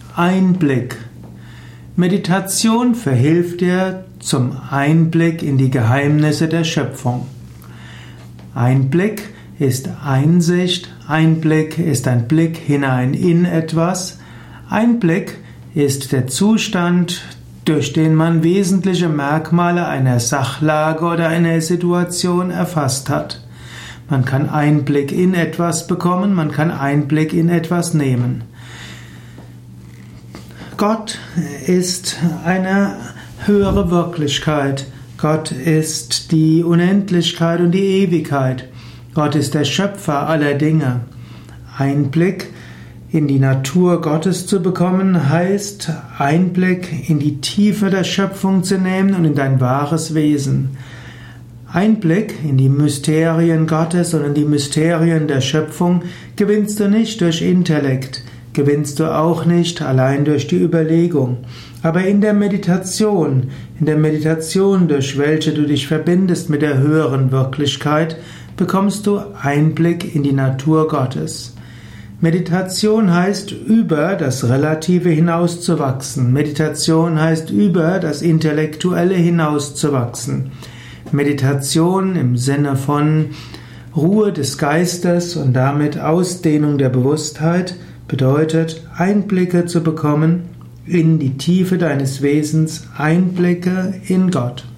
Einblick. Meditation verhilft dir zum Einblick in die Geheimnisse der Schöpfung. Einblick ist Einsicht, Einblick ist ein Blick hinein in etwas, Einblick ist der Zustand, durch den man wesentliche Merkmale einer Sachlage oder einer Situation erfasst hat. Man kann Einblick in etwas bekommen, man kann Einblick in etwas nehmen. Gott ist eine höhere Wirklichkeit. Gott ist die Unendlichkeit und die Ewigkeit. Gott ist der Schöpfer aller Dinge. Einblick in die Natur Gottes zu bekommen, heißt Einblick in die Tiefe der Schöpfung zu nehmen und in dein wahres Wesen. Einblick in die Mysterien Gottes und in die Mysterien der Schöpfung gewinnst du nicht durch Intellekt, gewinnst du auch nicht allein durch die Überlegung. Aber in der Meditation, durch welche du dich verbindest mit der höheren Wirklichkeit, bekommst du Einblick in die Natur Gottes. Meditation heißt, über das Relative hinauszuwachsen. Meditation heißt, über das Intellektuelle hinauszuwachsen. Meditation im Sinne von Ruhe des Geistes und damit Ausdehnung der Bewusstheit bedeutet, Einblicke zu bekommen in die Tiefe deines Wesens, Einblicke in Gott.